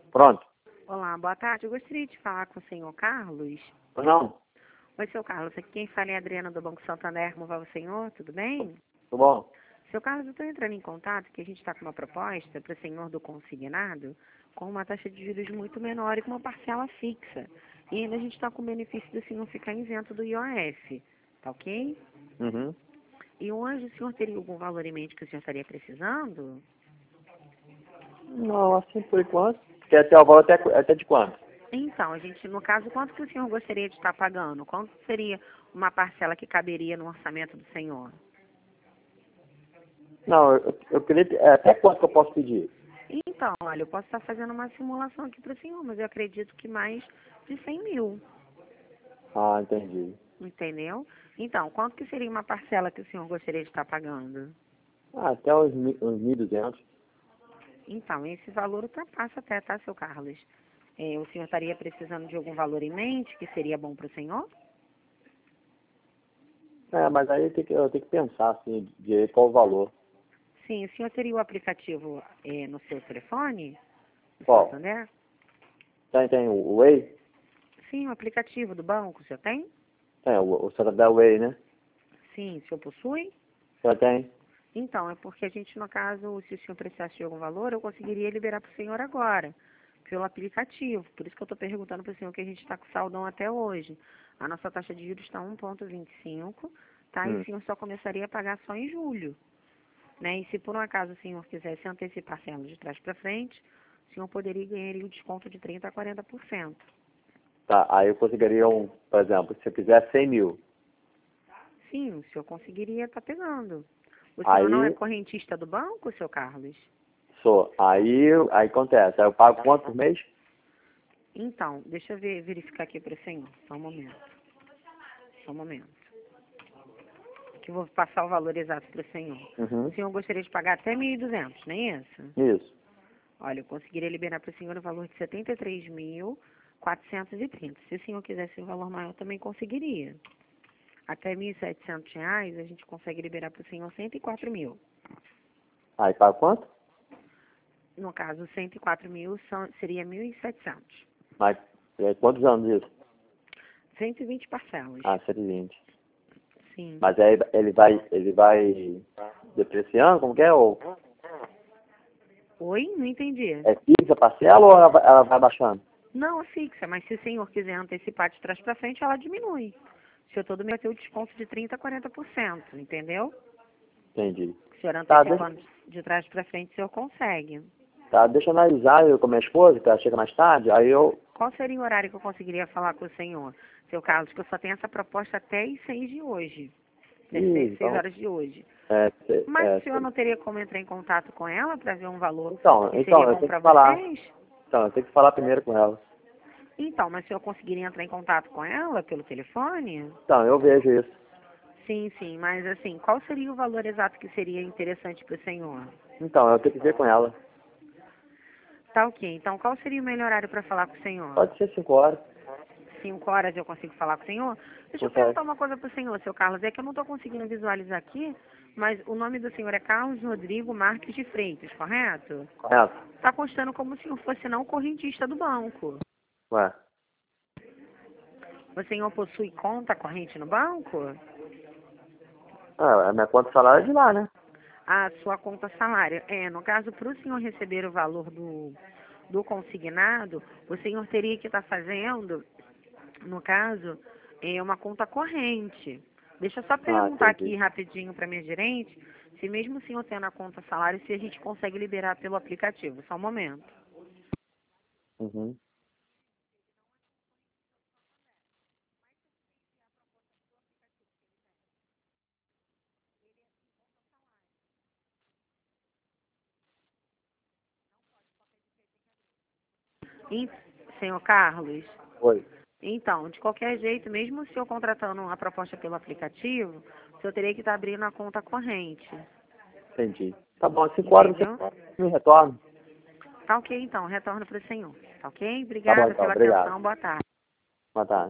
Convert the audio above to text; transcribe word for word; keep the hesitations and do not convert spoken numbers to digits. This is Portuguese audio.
Pronto. Olá, boa tarde. Eu gostaria de falar com o senhor Carlos. Pois não? Oi, seu Carlos. Aqui quem fala é a Adriana do Banco Santander. Como vai o senhor? Tudo bem? Tudo bom? Seu Carlos, eu estou entrando em contato que a gente está com uma proposta para o senhor do consignado com uma taxa de juros muito menor e com uma parcela fixa. E ainda a gente está com o benefício do senhor ficar isento do I O F. Tá ok? Uhum. E hoje o senhor teria algum valor em mente que o senhor estaria precisando? Não, assim por enquanto. Quer ter o valor até, até de quanto? Então, a gente, no caso, quanto que o senhor gostaria de estar pagando? Quanto seria uma parcela que caberia no orçamento do senhor? Não, eu, eu queria. é, Até quanto que eu posso pedir? Então, olha, eu posso estar fazendo uma simulação aqui para o senhor, mas eu acredito que mais de cem mil, Ah, entendi. entendeu? Então, quanto que seria uma parcela que o senhor gostaria de estar pagando? Ah, até uns, mi- uns mil e duzentos. Então, esse valor ultrapassa até, tá, seu Carlos? É, o senhor estaria precisando de algum valor em mente que seria bom para o senhor? É, mas aí tem que, eu tenho que pensar, assim, de qual o valor. Sim, o senhor teria o aplicativo é, no seu telefone? No Qual? Santander? Tem, tem o Way? Sim, o aplicativo do banco, o senhor tem? Tem, o, o Santander Way, né? Sim, o senhor possui? Já tem? Então, é porque a gente, no caso, se o senhor precisasse de algum valor, eu conseguiria liberar para o senhor agora, pelo aplicativo. Por isso que eu estou perguntando para o senhor que a gente está com saldão até hoje. A nossa taxa de juros está um vírgula vinte e cinco, tá? E o Hum. senhor só começaria a pagar só em julho, né? E se por um acaso o senhor quisesse antecipar sendo de trás para frente, o senhor poderia ganhar o desconto de trinta a quarenta por cento. Tá, aí eu conseguiria um, por exemplo, se eu quiser cem mil. Sim, o senhor conseguiria estar pegando. O senhor não é Aí, correntista do banco, seu Carlos? sou. Aí, aí acontece. Aí eu pago quanto por mês? Então, deixa eu ver, verificar aqui para o senhor. Só um momento. Só um momento. Que eu vou passar o valor exato para o senhor. O Uhum. senhor gostaria de pagar até mil e duzentos, não é isso? Isso. Olha, eu conseguiria liberar para o senhor o valor de setenta e três mil quatrocentos e trinta. Se o senhor quisesse um valor maior, também conseguiria. Até mil e setecentos reais, a gente consegue liberar para o senhor cento e quatro mil. Aí pago quanto? No caso, cento e quatro mil são, seria mil e setecentos. Mas é, quantos anos isso? cento e vinte parcelas. Ah, cento e vinte. Sim. Mas aí ele vai, ele vai depreciando, como que é? Ou Oi? Não entendi. é fixa a parcela ou ela vai, ela vai baixando? Não, é fixa, mas se o senhor quiser antecipar de trás para frente, ela diminui. O senhor todo mês vai ter o desconto de trinta a quarenta por cento, entendeu? Entendi. O senhor Tá, deixa, antecipando de trás para frente, o senhor consegue. tá, deixa eu analisar eu com a minha esposa, que ela chega mais tarde, aí eu... Qual seria o horário que eu conseguiria falar com o senhor, seu Carlos, que eu só tenho essa proposta até as seis de hoje, até Ih, seis, seis então... horas de hoje. É, cê- Mas é, o senhor cê- não teria como entrar em contato com ela para ver um valor então, que então, seria eu bom tenho para que falar. vocês? Então, eu tenho que falar primeiro com ela. Então, mas o senhor conseguiria entrar em contato com ela pelo telefone? Então, eu vejo isso. Sim, sim, mas assim, qual seria o valor exato que seria interessante para o senhor? Então, eu tenho que ver com ela. Tá ok, então qual seria o melhor horário para falar com o senhor? Pode ser cinco horas. Cinco horas eu consigo falar com o senhor? Deixa eu Consegue. perguntar uma coisa para o senhor, seu Carlos, é que eu não estou conseguindo visualizar aqui, mas o nome do senhor é Carlos Rodrigo Marques de Freitas, correto? Correto? Está constando como se o senhor fosse não correntista do banco. Ué. O senhor possui conta corrente no banco? Ah, a minha conta de salário é de lá, né? A sua conta salário. É, no caso, para o senhor receber o valor do, do consignado, o senhor teria que estar fazendo, no caso, é uma conta corrente. Deixa eu só Ah, perguntar aqui entendi. rapidinho para minha gerente, se mesmo o senhor tendo a conta salário, se a gente consegue liberar pelo aplicativo. Só um momento. Uhum. E, senhor Carlos? Oi. Então, de qualquer jeito, mesmo o senhor contratando a proposta pelo aplicativo, o senhor teria que estar abrindo a conta corrente. Entendi. Tá bom, cinco horas Entendeu? você me retorna. Tá ok, então. Retorno para o senhor. Tá ok? Tá bom, Obrigada então. pela Obrigado. atenção. Boa tarde. Boa tarde.